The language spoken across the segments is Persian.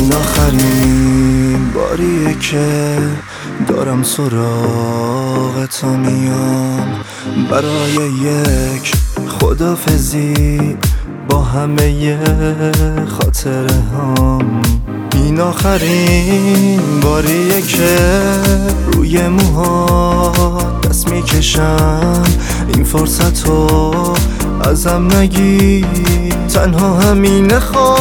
آخرین باریه که دارم سراغ تو میام برای یک خدافزی با همه خاطره هم. این آخرین باریه که روی موها دست میکشم، این فرصتو ازم نگی، تنها همین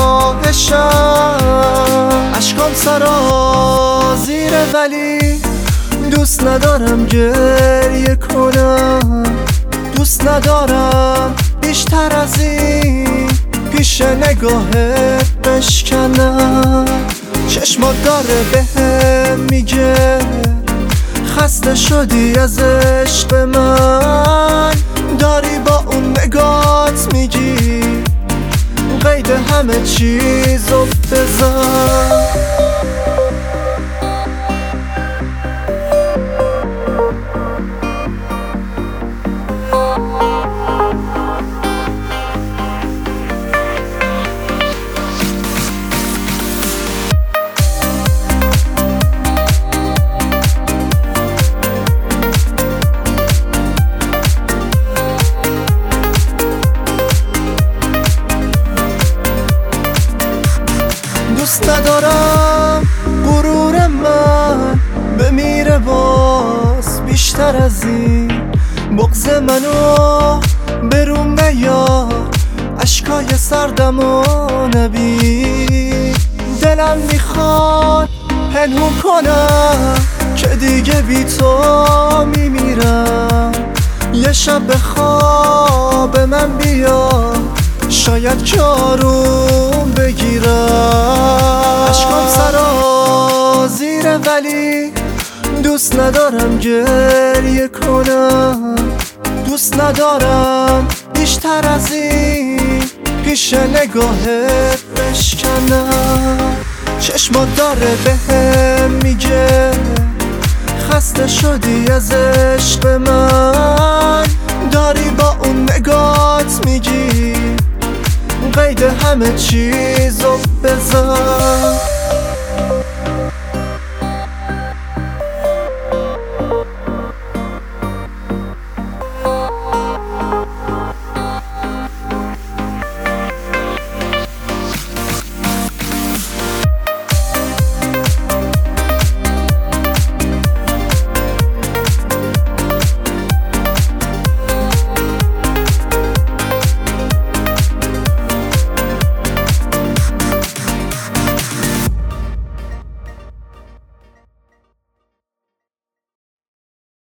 خواهشم. اشکام سرازیره ولی دوست ندارم گریه کنم، دوست ندارم بیشتر از این پیش نگاهت بشکنم. چشمات داره بهم میگه خسته شدی از عشق من، داری با اون نگات میگی قید همه چیزو بزن. دوست ندارم غرور من بمیره باز بیشتر از این، بغض منو بروم نیار، اشکای سردمو نبین. دلم میخواد پنهون کنم که دیگه بی تو میمیرم، یه شب به خواب من بیا شاید جاروم بگیرم. اشکام سرازیره ولی دوست ندارم گریه کنم، دوست ندارم بیشتر از این پیش نگاهت بشکنم. چشمات داره بهم میگه خسته شدی از عشق من، داری با اون نگات میگی قید همه چیزو